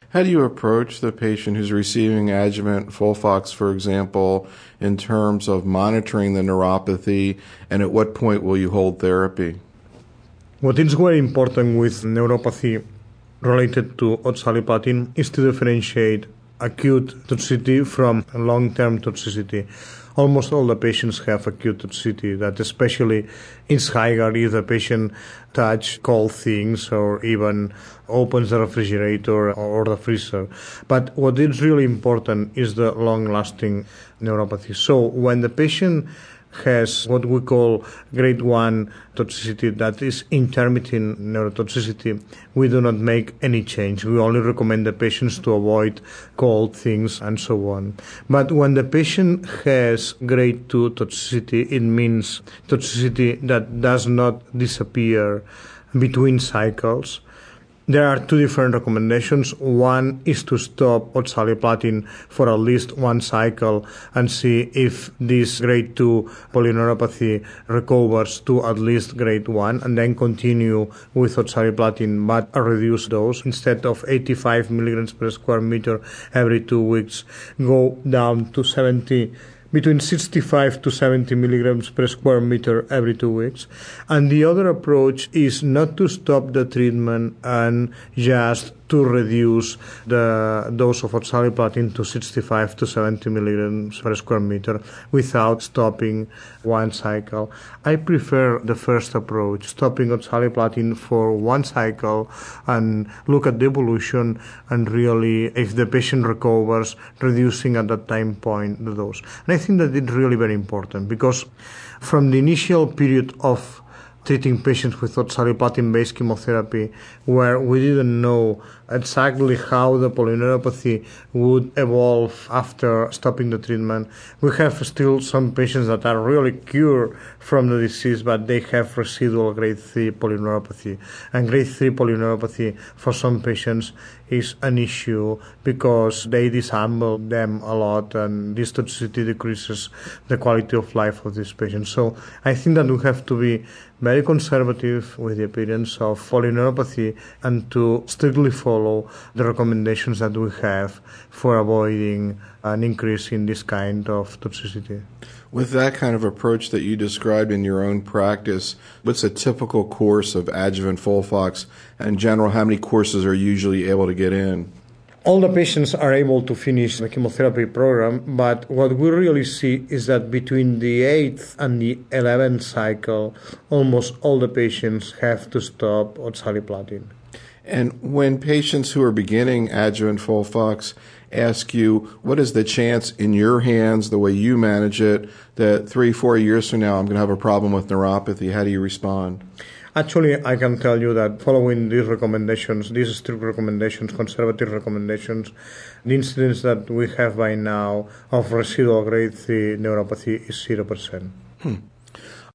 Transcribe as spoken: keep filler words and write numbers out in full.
How do you approach the patient who's receiving adjuvant FOLFOX, for example, in terms of monitoring the neuropathy, and at what point will you hold therapy? What is very important with neuropathy related to oxaliplatin is to differentiate acute toxicity from long-term toxicity. Almost all the patients have acute toxicity that especially is higher if the patient touch cold things or even opens the refrigerator or the freezer. But what is really important is the long-lasting neuropathy. So when the patient has what we call grade one toxicity, that is intermittent neurotoxicity, we do not make any change. We only recommend the patients to avoid cold things and so on. But when the patient has grade two toxicity, it means toxicity that does not disappear between cycles. There are two different recommendations. One is to stop oxaliplatin for at least one cycle and see if this grade two polyneuropathy recovers to at least grade one, and then continue with oxaliplatin but a reduced dose. Instead of eighty-five milligrams per square meter every two weeks, go down to seventy between sixty-five to seventy milligrams per square meter every two weeks. And the other approach is not to stop the treatment and just to reduce the dose of oxaliplatin to sixty-five to seventy milligrams per square meter without stopping one cycle. I prefer the first approach, stopping oxaliplatin for one cycle and look at the evolution, and really, if the patient recovers, reducing at that time point the dose. And I think that it's really very important, because from the initial period of treating patients with oxaliplatin-based chemotherapy, where we didn't know exactly how the polyneuropathy would evolve after stopping the treatment, we have still some patients that are really cured from the disease, but they have residual grade three polyneuropathy. And grade three polyneuropathy for some patients is an issue because they disassemble them a lot, and this toxicity decreases the quality of life of these patients. So I think that we have to be very conservative with the appearance of polyneuropathy and to strictly follow the recommendations that we have for avoiding an increase in this kind of toxicity. With that kind of approach that you described in your own practice, what's a typical course of adjuvant FOLFOX? In general, how many courses are you usually able to get in? All the patients are able to finish the chemotherapy program, but what we really see is that between the eighth and the eleventh cycle, almost all the patients have to stop oxaliplatin. And when patients who are beginning adjuvant FOLFOX ask you, what is the chance in your hands, the way you manage it, that three, four years from now I'm going to have a problem with neuropathy, how do you respond? Actually, I can tell you that following these recommendations, these strict recommendations, conservative recommendations, the incidence that we have by now of residual grade three neuropathy is zero percent. Hmm.